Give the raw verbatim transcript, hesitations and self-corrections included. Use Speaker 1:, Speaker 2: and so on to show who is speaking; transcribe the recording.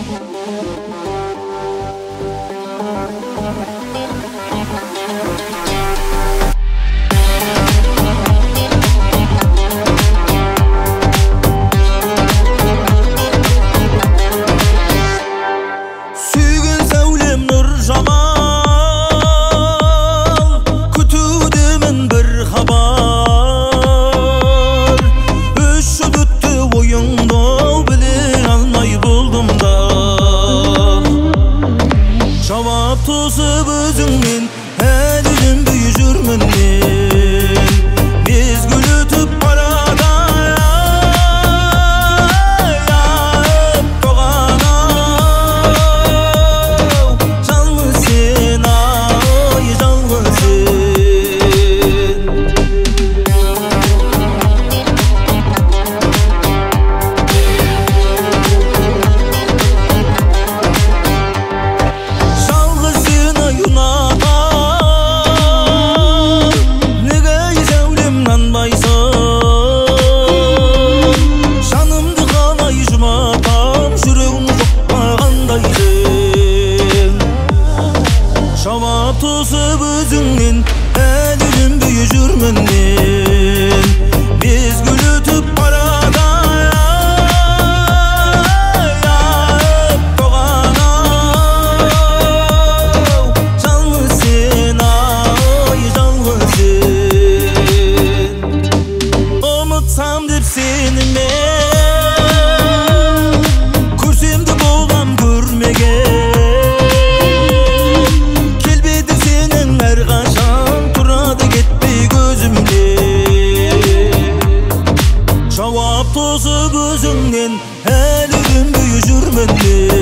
Speaker 1: Tosып өзіңмен әлі бүй жүрмін мен, мезгіл өтіп барады аяп тоғанау, жалғыз сен ай жалғыз сен. Tosып өзіңнен әлі бүй жүрмін мен, мезгіл өтіп барады аяп тоғанау, жалғыз сен ай жалғыз сен. Ұмытсам деп сені мен, көрсем де болам көрмеген, tosып өзіңнен әлі бүй жүрмін мен.